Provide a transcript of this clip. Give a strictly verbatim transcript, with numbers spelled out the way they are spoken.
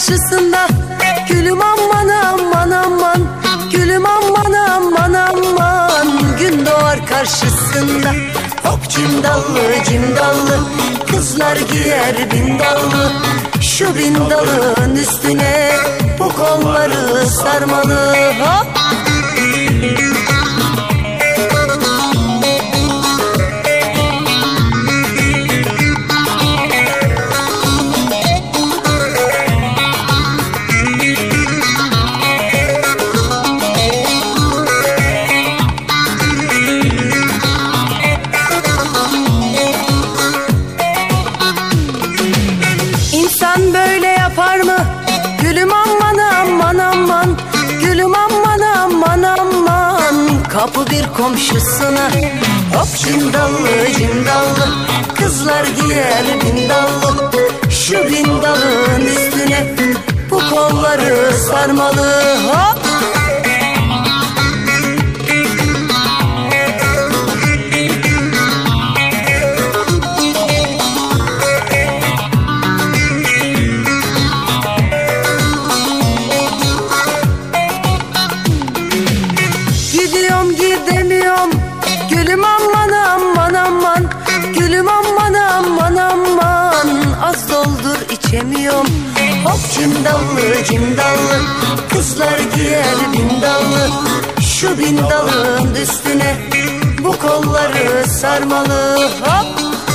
karşısında. Gülüm aman aman aman, gülüm aman aman aman. Gün doğar karşısında. Hop cimdallı cimdallı, kızlar giyer bindallı. Şu bindalın üstüne bu kolları sarmalı. Hop! İnsan böyle yapar mı? Gülüm aman aman aman, gülüm aman aman aman. Kapı bir komşusuna. Hop cimdallı cimdallı, kızlar giyer bindallı. Şu bindalın üstüne bu kolları sarmalı. Hop! Gidiyorum gidemiyorum, gülüm aman aman aman, gülüm aman aman aman. Az doldur içemiyorum. Hop cimdallı cimdallı, kızlar giyer bindallı. Şu bindalın üstüne bu kolları sarmalı. Hop!